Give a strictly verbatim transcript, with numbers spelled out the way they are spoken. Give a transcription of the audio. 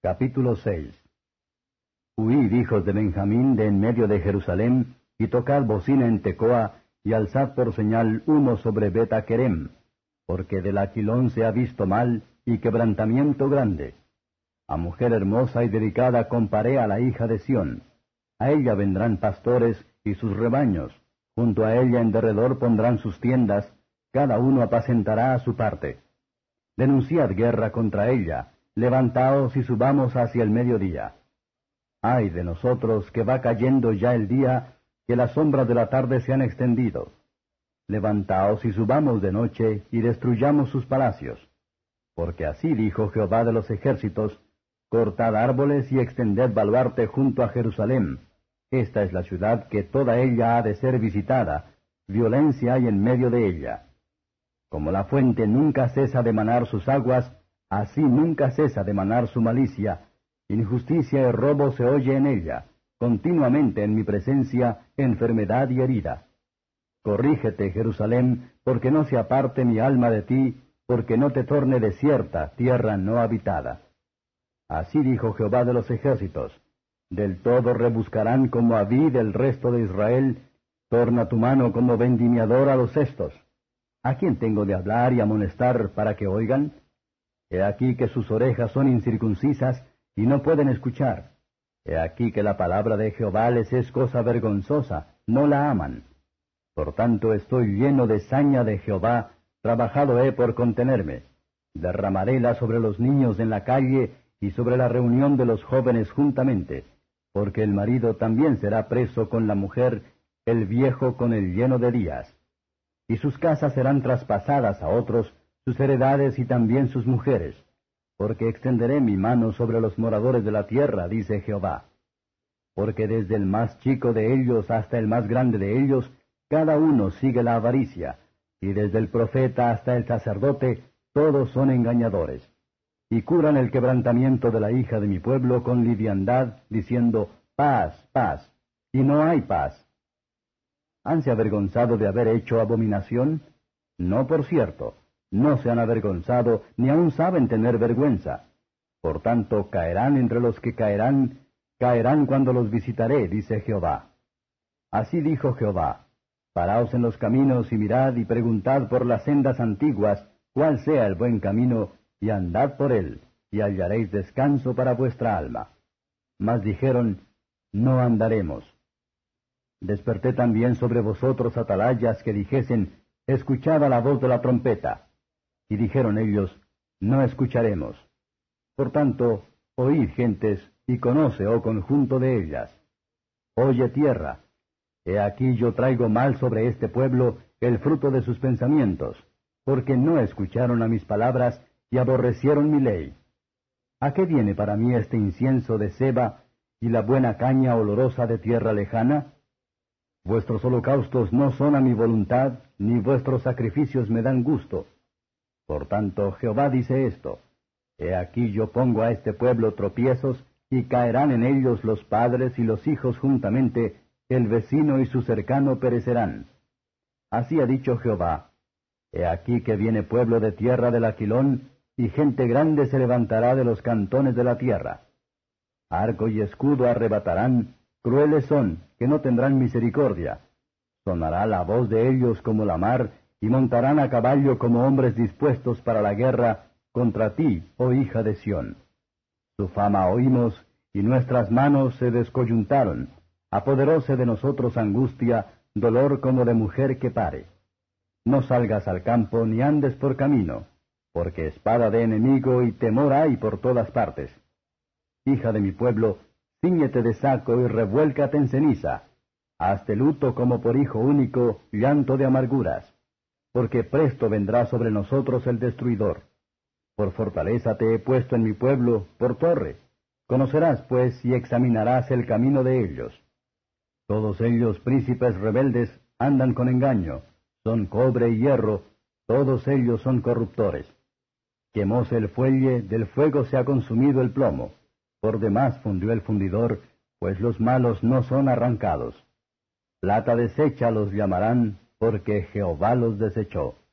Capítulo seis. Huid, hijos de Benjamín, de en medio de Jerusalén, y tocad bocina en Tecoa, y alzad por señal humo sobre Bet-Akerem, porque del Aquilón se ha visto mal, y quebrantamiento grande. A mujer hermosa y delicada comparé a la hija de Sión. A ella vendrán pastores y sus rebaños, junto a ella en derredor pondrán sus tiendas, cada uno apacentará a su parte. Denunciad guerra contra ella, levantaos y subamos hacia el mediodía. Ay de nosotros, que va cayendo ya el día, que las sombras de la tarde se han extendido. Levantaos y subamos de noche, y destruyamos sus palacios. Porque así dijo Jehová de los ejércitos: cortad árboles y extended baluarte junto a Jerusalén. Esta es la ciudad que toda ella ha de ser visitada, violencia hay en medio de ella. Como la fuente nunca cesa de manar sus aguas, así nunca cesa de manar su malicia. Injusticia y robo se oye en ella, continuamente en mi presencia, enfermedad y herida. Corrígete, Jerusalén, porque no se aparte mi alma de ti, porque no te torne desierta, tierra no habitada. Así dijo Jehová de los ejércitos: del todo rebuscarán como a vid el resto de Israel, torna tu mano como vendimiador a los cestos. ¿A quién tengo de hablar y amonestar para que oigan? He aquí que sus orejas son incircuncisas, y no pueden escuchar. He aquí que la palabra de Jehová les es cosa vergonzosa, no la aman. Por tanto estoy lleno de saña de Jehová, trabajado he por contenerme. Derramaréla sobre los niños en la calle, y sobre la reunión de los jóvenes juntamente, porque el marido también será preso con la mujer, el viejo con el lleno de días. Y sus casas serán traspasadas a otros, sus heredades y también sus mujeres, porque extenderé mi mano sobre los moradores de la tierra, dice Jehová. Porque desde el más chico de ellos hasta el más grande de ellos, cada uno sigue la avaricia, y desde el profeta hasta el sacerdote, todos son engañadores. Y curan el quebrantamiento de la hija de mi pueblo con liviandad, diciendo: paz, paz, y no hay paz. ¿Hanse avergonzado de haber hecho abominación? No, por cierto, no se han avergonzado, ni aun saben tener vergüenza. Por tanto, caerán entre los que caerán, caerán cuando los visitaré, dice Jehová. Así dijo Jehová: paraos en los caminos y mirad y preguntad por las sendas antiguas, cuál sea el buen camino, y andad por él, y hallaréis descanso para vuestra alma. Mas dijeron: no andaremos. Desperté también sobre vosotros atalayas que dijesen: escuchad a la voz de la trompeta. Y dijeron ellos: no escucharemos. Por tanto, oíd, gentes, y conoce, oh conjunto de ellas. Oye, tierra, he aquí yo traigo mal sobre este pueblo, el fruto de sus pensamientos, porque no escucharon a mis palabras, y aborrecieron mi ley. ¿A qué viene para mí este incienso de Seba, y la buena caña olorosa de tierra lejana? Vuestros holocaustos no son a mi voluntad, ni vuestros sacrificios me dan gusto. Por tanto, Jehová dice esto: he aquí yo pongo a este pueblo tropiezos, y caerán en ellos los padres y los hijos juntamente, el vecino y su cercano perecerán. Así ha dicho Jehová: he aquí que viene pueblo de tierra del Aquilón, y gente grande se levantará de los cantones de la tierra. Arco y escudo arrebatarán, crueles son, que no tendrán misericordia. Sonará la voz de ellos como la mar, y montarán a caballo como hombres dispuestos para la guerra contra ti, oh hija de Sión. Su fama oímos, y nuestras manos se descoyuntaron. Apoderóse de nosotros angustia, dolor como de mujer que pare. No salgas al campo ni andes por camino, porque espada de enemigo y temor hay por todas partes. Hija de mi pueblo, cíñete de saco y revuélcate en ceniza. Hazte luto como por hijo único, llanto de amarguras. Porque presto vendrá sobre nosotros el destruidor. Por fortaleza te he puesto en mi pueblo, por torre. Conocerás, pues, y examinarás el camino de ellos. Todos ellos, príncipes rebeldes, andan con engaño. Son cobre y hierro, todos ellos son corruptores. Quemóse el fuelle, del fuego se ha consumido el plomo. Por demás fundió el fundidor, pues los malos no son arrancados. Plata deshecha los llamarán, porque Jehová los desechó.